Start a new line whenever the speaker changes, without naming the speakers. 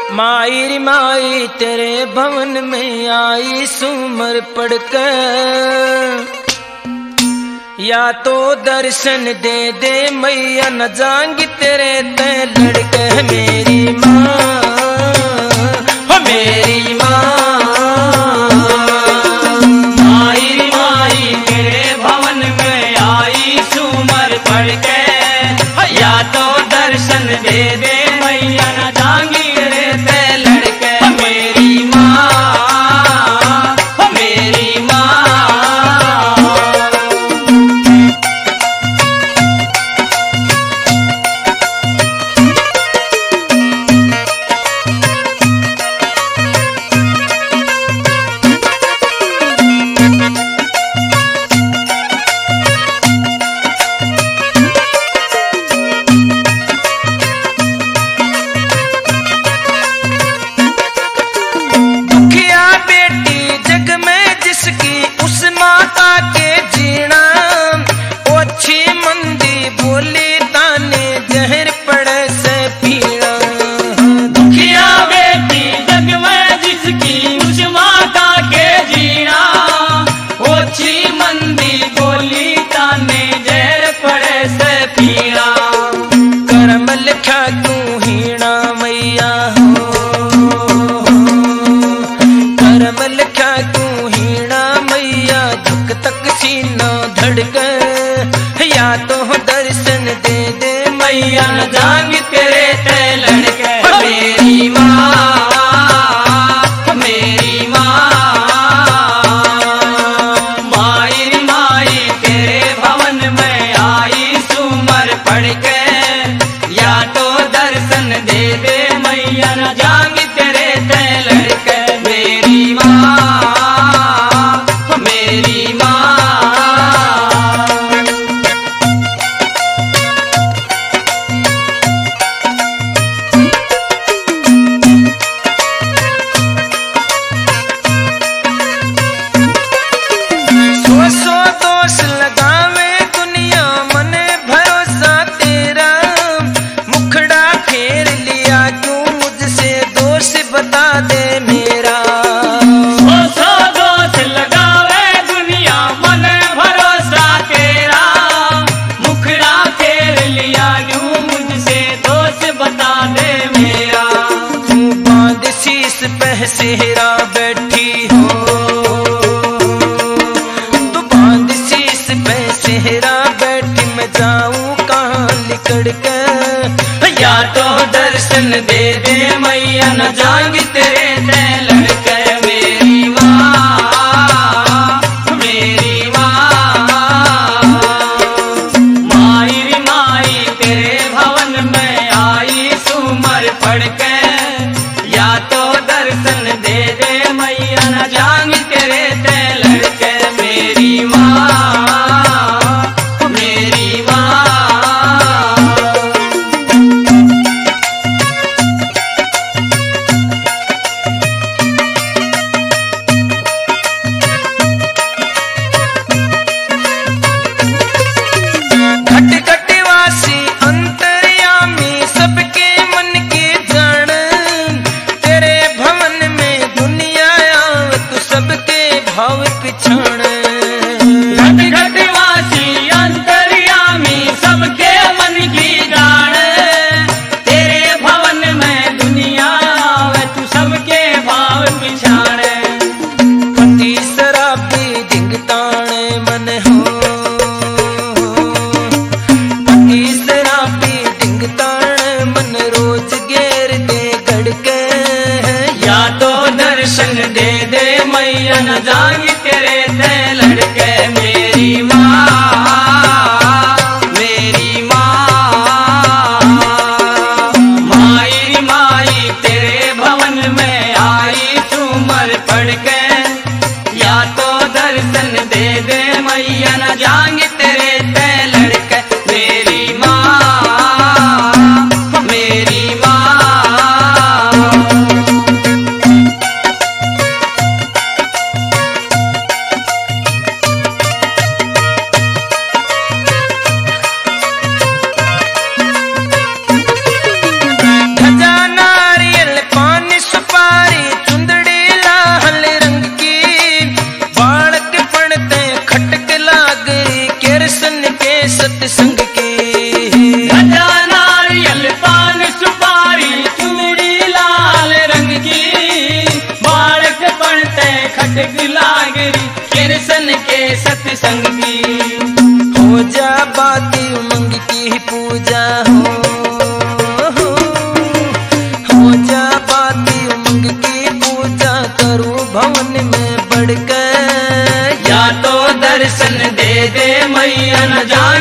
माई माई तेरे भवन में आई सुमर पड़कर, या तो दर्शन दे दे मैया न जाऊंगी तेरे ते लड़के। मेरी माँ हो मेरी माँ,
माई माई तेरे भवन में आई सुमर पड़के, या तो दर्शन दे दे मैया न जाऊंगी तेरे ते लड़के। मेरी माँ हो मेरी माँ,
या तो दर्शन दे दे
मैया न जाऊंगी तेरे ते लड़के। मेरी माँ मेरी माँ, माई माई तेरे भवन में आई सुमर पड़के, या तो दर्शन दे दे मैया न जाऊंगी तेरे ते लड़के। मेरी माँ मेरी माँ,
सेहरा बैठी हो तू बांध शीश पे सेहरा बैठी, मैं जाऊं कहाँ लिकड़ के।
या तो दर्शन दे दे मैया न जाऊंगी तेरे ते लड़के। मेरी माँ मेरी माँ, माई माई तेरे भवन में आई सुमर पड़के, या तो दर्शन दे दे मैया न जाऊंगी तेरे ते लड़के। मेरी माँ मेरी माँ,
सबके मन की जान, तेरे भवन में दुनिया क्या बाती उमंग की पूजा करूं भवन में बढ़कर।
या तो दर्शन दे दे मैया न जान